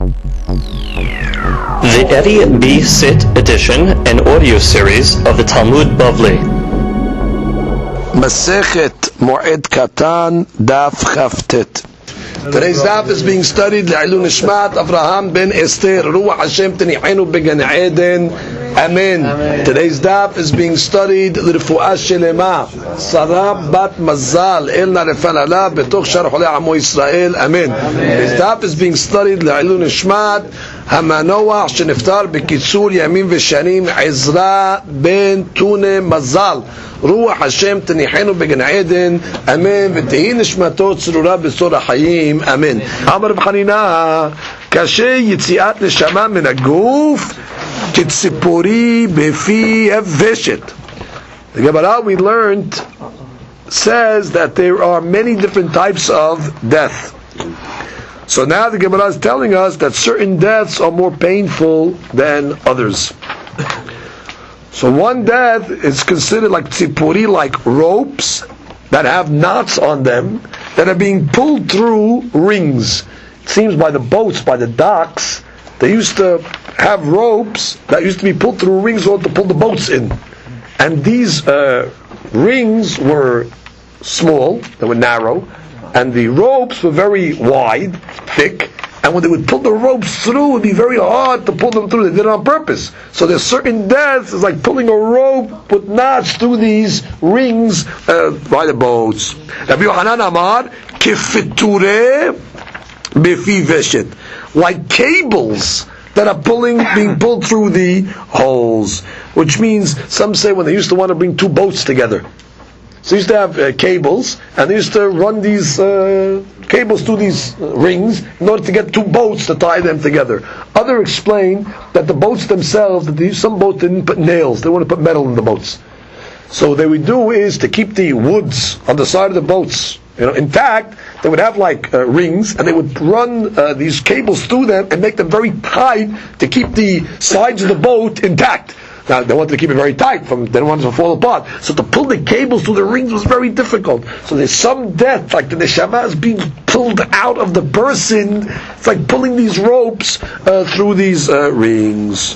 The Eddie B. Sit edition and audio series of the Talmud Bavli. Masechet Moed Katan Daf Chavtet. Today's daf is being studied Le'ilun Nishmat Avraham ben Esther Ruach Hashem Tenichenu Began Eden. Amen. Today's daf is being studied L'Refuah Shelema Sarah Bat Mazal El Narefal Ala Betoch Shar Holei Amo Yisrael. Amen. Today's daf is being studied Le'ilun Nishmat Hamanoach Sheniftar B'Kitzur Yamim V'Shanim Ezra ben Tune Mazal רוח השם תניחנו בגן עדן, אמן, ותהי נשמתו צרורה בסור החיים, אמן. אמר רב חנינא, קשה יציאת נשמה מן הגוף כציפורי בפי ושת. The Gemara we learned says that there are many different types of death. So now the Gemara is telling us that certain deaths are more painful than others. So one death is considered like tzipuri, like ropes that have knots on them that are being pulled through rings. It seems by the boats, by the docks, they used to have ropes that used to be pulled through rings or to pull the boats in. And these rings were small, they were narrow, and the ropes were very wide, thick. And when they would pull the ropes through, it would be very hard to pull them through. They did it on purpose. So there's certain deaths, it's like pulling a rope with knots through these rings by the boats. Rabbi Yochanan Amar, Kifiture Befi Veshet. Like cables that are being pulled through the holes. Which means, some say when they used to want to bring two boats together. So they used to have cables, and they used to run these cables through these rings in order to get two boats to tie them together. Others explain that the boats themselves, some boats didn't put nails, they want to put metal in the boats. So what they would do is to keep the woods on the side of the boats intact, they would have like rings, and they would run these cables through them and make them very tight to keep the sides of the boat intact. Now, they wanted to keep it very tight, they didn't want it to fall apart. So to pull the cables through the rings was very difficult. So there's some death, like the neshama is being pulled out of the person. It's like pulling these ropes through these rings.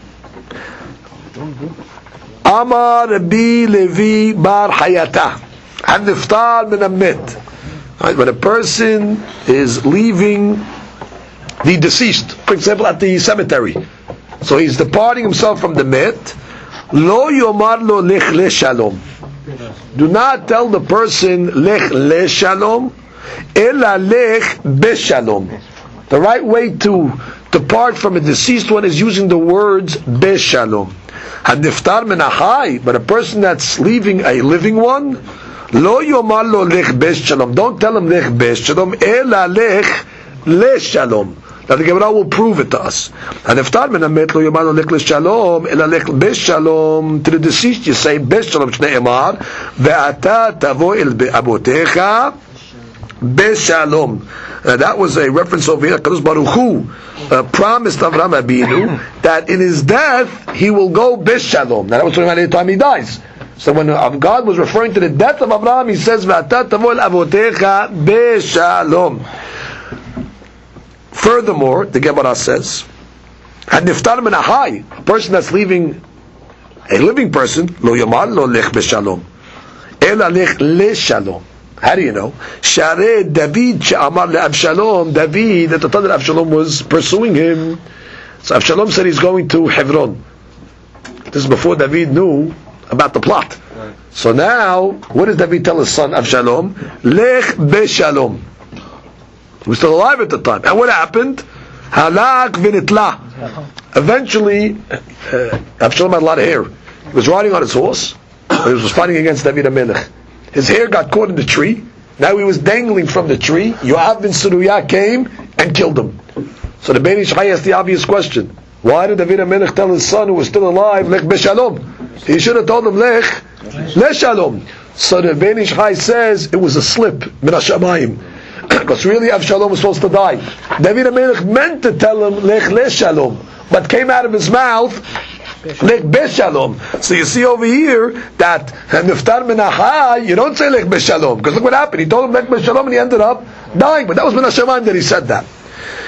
Amar Rabbi Levi bar Hayata Haniftar min Amet. When a person is leaving the deceased, for example, at the cemetery, so he's departing himself from the met. Lo yomar lo lech le shalom. Do not tell the person lech le shalom, ela lech be shalom. The right way to depart from a deceased one is using the words be shalom. Haniftar min ahai, but a person that's leaving a living one, lo yomar lo lech be shalom. Don't tell him lech be shalom, ela lech le shalom. Now the Gemara will prove it to us. And if Tar menamet lo yomar lo lech leshalom, ela lech beshalom, to the deceased you say beshalom shnei emar, ve'ata tavo el be'abotecha beshalom. That was a reference over here. Kadosh Baruch Hu promised Avraham Abinu that in his death he will go beshalom. Now that was talking about any time he dies. So when God was referring to the death of Avraham, he says ve'ata tavo el abotecha beshalom. Furthermore, the Gemara says, "Haniftar min ahai, a person that's leaving a living person, lo yomar lo lech beshalom, ela lech le shalom." How do you know? Share David she'amar le'Avshalom. David, at the time that Avshalom was pursuing him, so Avshalom said he's going to Hebron. This is before David knew about the plot. So now, what does David tell his son Avshalom? Lech beshalom. He was still alive at the time. And what happened? Halak v'nitla. Eventually, Avshalom had a lot of hair. He was riding on his horse. He was fighting against David HaMelech. His hair got caught in the tree. Now he was dangling from the tree. Yoav ben Suruyah came and killed him. So the Bein Ish Chai asked the obvious question. Why did David HaMelech tell his son who was still alive, Lech beshalom? He should have told him, Lech le shalom. So the Bein Ish Chai says it was a slip, min hashamayim. Because really Avshalom was supposed to die. David HaMelech meant to tell him Lech le shalom, but came out of his mouth Lech beshalom. So you see over here that Niftar min ahai, you don't say Lech beshalom, because look what happened. He told him Lech beshalom and he ended up dying. But that was min hashamayim that he said that.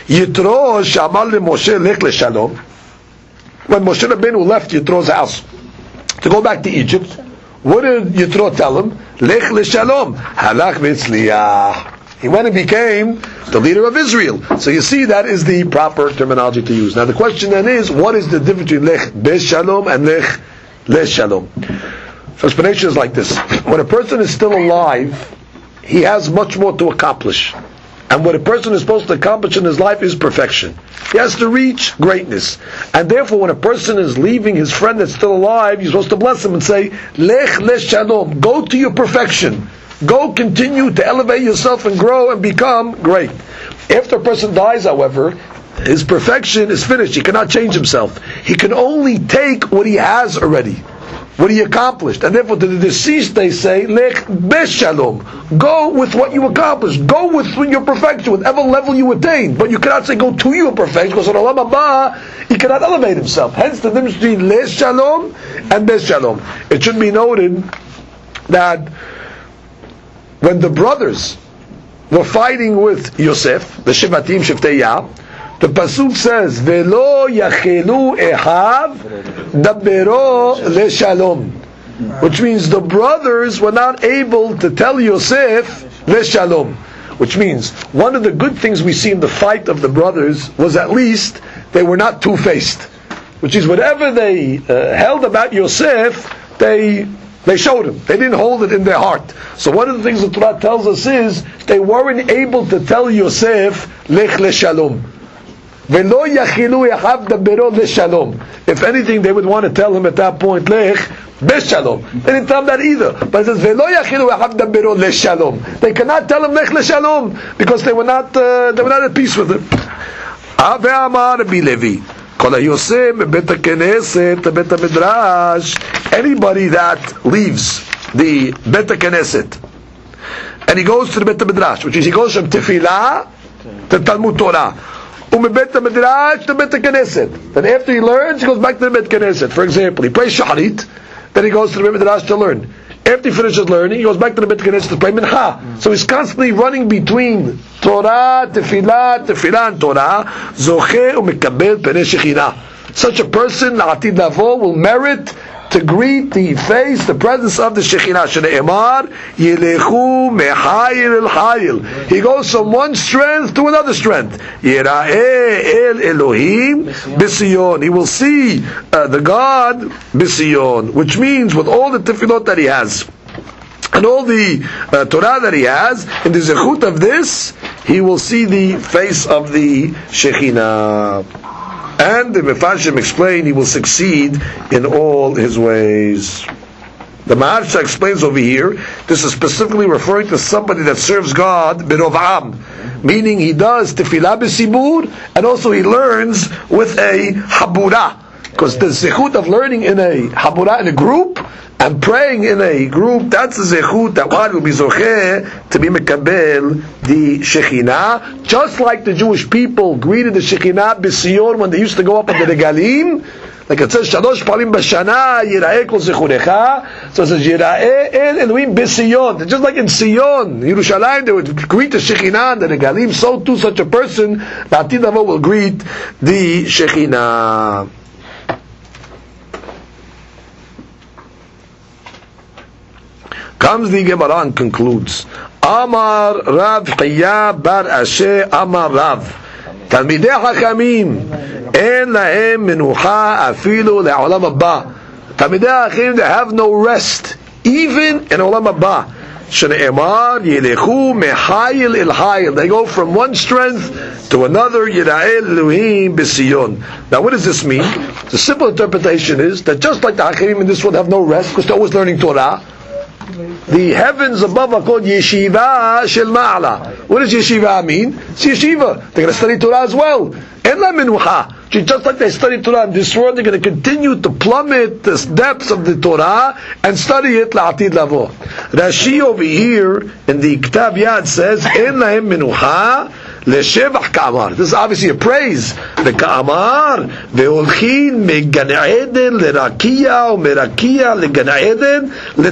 Yitro she'amar leMoshe lech leShalom. When Moshe Rabbeinu left Yitro's house to go back to Egypt, what did Yitro tell him? Lech leShalom. Halach v'tzliach. He went and became the leader of Israel. So you see, that is the proper terminology to use. Now the question then is, what is the difference between lech beShalom and lech leShalom? So explanation is like this. When a person is still alive, he has much more to accomplish. And what a person is supposed to accomplish in his life is perfection. He has to reach greatness. And therefore, when a person is leaving his friend that's still alive, you're supposed to bless him and say, lech leShalom, go to your perfection. Go continue to elevate yourself and grow and become great. After a person dies, however, his perfection is finished. He cannot change himself. He can only take what he has already, what he accomplished. And therefore to the deceased they say, lech beShalom. Go with what you accomplished. Go with your perfection, whatever level you attain. But you cannot say go to your perfection, because in Olam Haba, he cannot elevate himself. Hence the difference between leShalom and beShalom. It should be noted that when the brothers were fighting with Yosef, the Shevatim, Sheftei Yah, the Pasuk says, Velo yachelu ehav dabero leShalom, which means the brothers were not able to tell Yosef leShalom. Which means, one of the good things we see in the fight of the brothers was at least they were not two-faced. Which is, whatever they held about Yosef, they showed him. They didn't hold it in their heart. So one of the things the Torah tells us is they weren't able to tell Yosef lech leShalom. Velo yachilu echav dabero leShalom. If anything, they would want to tell him at that point lech beShalom. They didn't tell him that either. But it says Velo yachilu echav dabero leShalom. They cannot tell him lech leShalom because they were not at peace with him. Ave amar Rabbi Levi. Anybody that leaves the Bet HaKnesset and he goes to the Bet HaMidrash, which is he goes from Tefillah to Talmud Torah, Bet HaMidrash to Bet HaKnesset, then after he learns, he goes back to the Bet HaKnesset. For example, he prays Shacharit, then he goes to the Bet HaMidrash to learn. After he finishes learning, he goes back to the Bet HaKnesset to pray Mincha. So he's constantly running between Torah, Tefillah, and Torah. Zocheh u'mekabel penei Shekhinah. Such a person, la'atid lavo, will merit to greet the face, the presence of the Shekhinah. Shne'emar, Yelechu mehayil el hayil. He goes from one strength to another strength. Yera'eh el Elohim b'Sion. He will see the God b'Sion, which means with all the tefillot that he has and all the Torah that he has, in the zechut of this, he will see the face of the Shekhinah. And the Mefarshim explain he will succeed in all his ways. The Maharsha explains over here, this is specifically referring to somebody that serves God b'rov'am, meaning he does tefillah b'sibur, and also he learns with a habura, because the zechut of learning in a habura, in a group, and praying in a group, that's the zechut that one will be zocheh to be mekabel the Shekhinah, just like the Jewish people greeted the Shekhinah b'Sion when they used to go up on the regalim. Like it says, Shalosh palim b'shana yira'eh kol zechurecha. So it says, yira'eh el Elohim b'Sion. Just like in Sion, Yerushalayim, they would greet the Shekhinah and the regalim. So too, such a person, La'atid Lavo, will greet the Shekhinah. Comes the Gemara and concludes, Amar Rav Chaya bar Ashe Amar Rav, Talmidei Hachamim en lahem menucha afilu le'olam haba. Talmidei Hachamim, they have no rest even in olam haba. Shne'emar yelechu mehayil el hayil. They go from one strength to another. Yira'eh Elohim b'Sion. Now, what does this mean? The simple interpretation is that just like the Hachamim in this world have no rest because they're always learning Torah, the heavens above are called Yeshiva Shel Ma'ala. What does Yeshiva mean? It's Yeshiva. They're going to study Torah as well. En la menucha. Just like they study Torah in this world, they're going to continue to plummet the depths of the Torah and study it la'atid lavo. Rashi over here in the Ktav Yad says, En lahem menucha לשבח כאמר. This is obviously a praise. וכאמר, והולכים מגן עדן לרקיע ומרקיע לגן עדן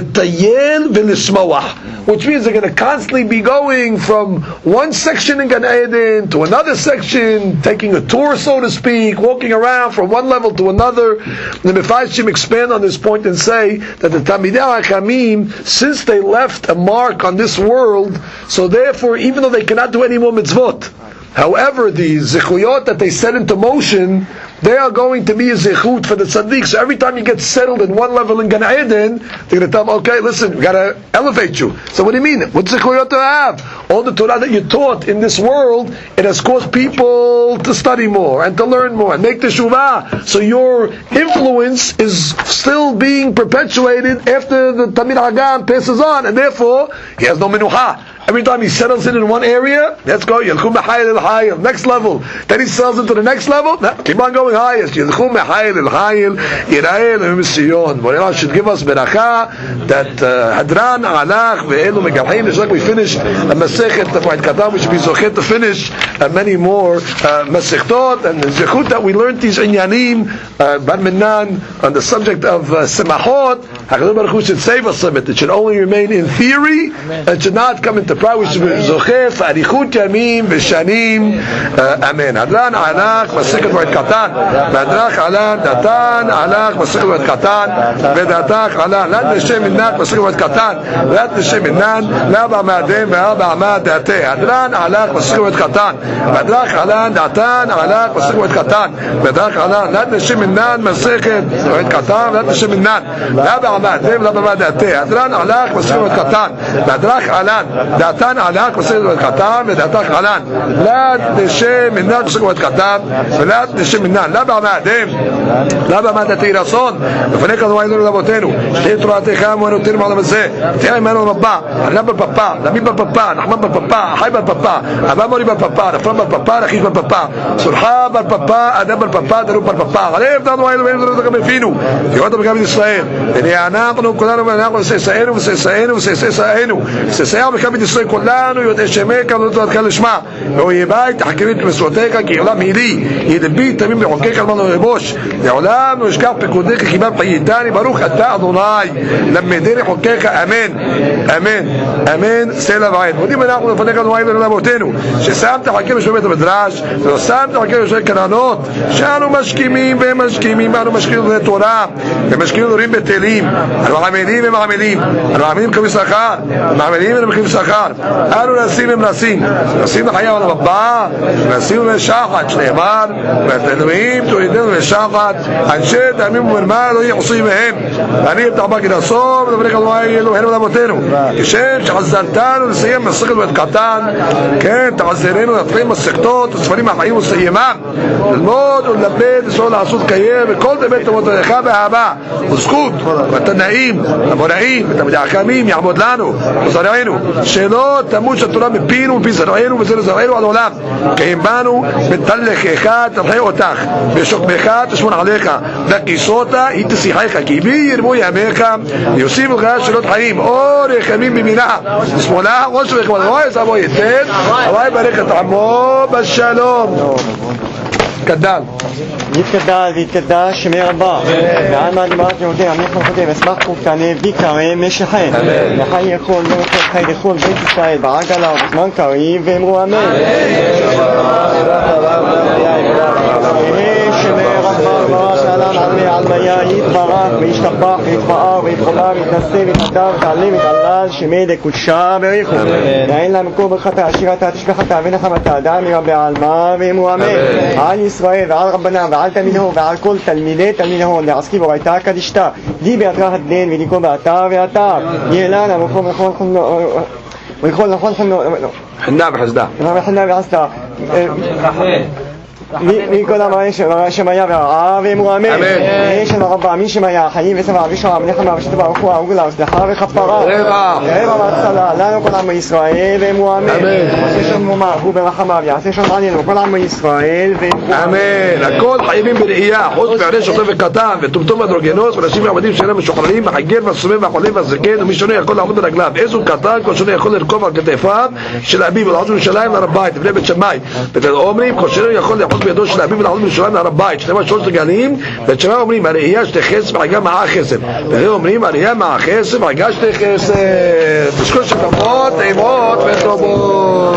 לטייל ולשמוח. Which means they're going to constantly be going from one section in Gan Eden to another section, taking a tour, so to speak, walking around from one level to another. The Mefarshim expand on this point and say that the Talmidei HaChamim, since they left a mark on this world, so therefore, even though they cannot do any more mitzvot, however, the zichuyot that they set into motion, they are going to be a zichut for the tzaddik. So every time you get settled in one level in Gan Eden, they're going to tell them, okay, listen, we got to elevate you. So what do you mean? What zichuyot do I have? All the Torah that you taught in this world, it has caused people to study more and to learn more and make teshuvah. So your influence is still being perpetuated after the Talmid Hagam passes on, and therefore he has no minucha. Every time he settles in one area, let's go, Yelchum Mehayel El-Hayel, next level. Then he settles into the next level, keep on going highest. Yelchum Mehayel El-Hayel, Yirael Sion. Borelah should give us beracha that Hadran, Alach, Ve'elu Megalhein, just like we finished a Masechet of Moed Katan, we should be zochet to finish many more Masechtot, and the zechut that we learned these inyanim, Bar Minan, on the subject of Semachot, HaKadosh Baruch Hu should save us from it. It should only remain in theory, it should not come into pride. We should be zochef, arichut yamim, v'shanim, amen. Hadran, alach, Masechet Moed Katan, V'adrach, alach, datan, alach, Masechet Moed Katan, V'datach, alach, Lat Neshem Minnak, Masechet Moed Katan, Lat Neshem Minnan, La Ba'amadem, Ve'al Ba'amad Dateh. Hadran, alach, Masechet Moed Katan, V'adrach, alach, datan, alach, Masechet Moed Katan, V'adrach, alach, Lat Neshem Minnan, Masechet Moed Katan, Lat Neshem Minnan, La Ba'amadem, La Ba'amad Dateh. Hadran, alach, Masechet Moed Katan, V'adrach, alach, דעתן עלק בסגל קטן ודעתך עלן לד נשם מנן בסגל קטן ולד נשם מנן לא בעמדם לא בעמדתי רצון לפני כזו היינו לבותינו שתהיה תורתך אמונותינו מעולם הזה תהיה עמנו מבא עלם בפפה נמי בפפה נחמן בפפה חי בפפה אבא מורי בפפה נפרם בפפה נחיש בפפה סולחה בפפה אדם בפפה דרו בפפה עליהם דנו היינו ואין גם הבינו תראו בגלל ישראל אנחנו כולנו ואנחנו וסייסאינו וסייסאינו וסייסאינו וסייסאינו בכלל ישראל כולנו יודעי שמך ולא תתקל לשמה ואויבי תחכמית מסורתך כי עולם הילי ידבי תמים בחוקך על מנו לבוש לעולם לא ישכח פקודיך כיבב חייתני ברוך אתה אדוני למדני חוקך אמן אמן אמן סלע ועד מודים אנחנו לפניך אדוני ולאבותינו ששמת חכים בשבט המדרש ולא שמת חכים בשבט כנענות שאנו משכימים והם משכימים אנו משכימים דברי תורה ומשכימים דברים בטלים אנו עמלים ומעמלים אנו עמלים כמסחר מעמלים ומקרים שכר אנו נשים ומנסים נשים לחיי העולם הבא ונשים לשחת שנאמר ותנועים תורידנו לשחת אנשי תאמים ומרמה לא יחסים מהם ואני אבטח בה כדסום ודבריך אלוהי אלוהינו ולאבותינו כשם שחזרתנו לסיים מסכת ואת קטן כן תחזרנו להתחיל מסכתות וספרים החיים וסיימם ללמוד וללבד לסור לעשות קיים וכל דמת תמותיך באהבה וזכות ותנאים המונעים ותלמידי החכמים יעמוד לנו וזרענו שלא תמות שהתורה מפינו ומפי זרענו וזה לזרענו עד עולם כי אם באנו בתלכך תלכי אותך בשוכבך תשמון עליך וכיסותה היא תשיחך כי בי ירבו ימיך ויוסיף לך שאלות חיים אורך ימים במינה ושמאלה ראש רכב רואה סבו יתן הוואי ברך את עמו בשלום גדל יתגדל ויתגדל שמי רבה ועל מה דיברת יהודי עמך וחודי ושמח קורקנה ויקרא משכן וחי יכול לא יכול חי לכל בית ישראל בעגלה ובזמן קריב ואמרו אמן שמי רבה שעלן עלי על מיה יתברך וישתבח ויתפאר ויתחובר ויתנשא ויתנדב ותעלה ותעלל שמי לקודשה בריחו ואין לה מקור ברכתה עשירתה תשכחתה ונחמתה דע מרבי עלמה ואמרו אמן על ישראל ועל רבנה ועל תלמידו ועל כל תלמידו לעסקי וראיתה קדישתה די באתרח הדין ודיקו באתר ואתר יהלן המקום ולכל נכון חנה וחסדה חנה וחסדה מכל המראה שמיה ורעה ואמרו אמן. יש לנו רבה מי שמיה חיים וסבא ושעה מנחמה ושתבע רחוה וגולה וסליחה וכפרה רבע והצלה לנו כל עם ישראל ואמרו אמן. עשה שם מומר הוא ברחמיו יעשה שם עלינו כל עם ישראל אמן. הכל חייבים בראייה חוץ מעלי שוטה וקטן וטומטום ואנדרוגינוס ונשים ועבדים שאינם משוחררים החגר והסומם והחולם והזקן ומי שונה יכול לעמוד ברגליו איזו קטן כל שונה יכול לרכוב על כתפיו של אביו ולעמוד בירושלים להר הבית לפני בית שמאי אומרים כל שונה יכול לאחוז בידו של אביו ולעמוד בירושלים להר הבית שנאמר שלוש רגלים בית שמאי אומרים הראייה שתי חסד והרגה מעה חסד וזה אומרים הראייה מעה חסד והרגה שתי חסד תשכול שטובות אימות וטובות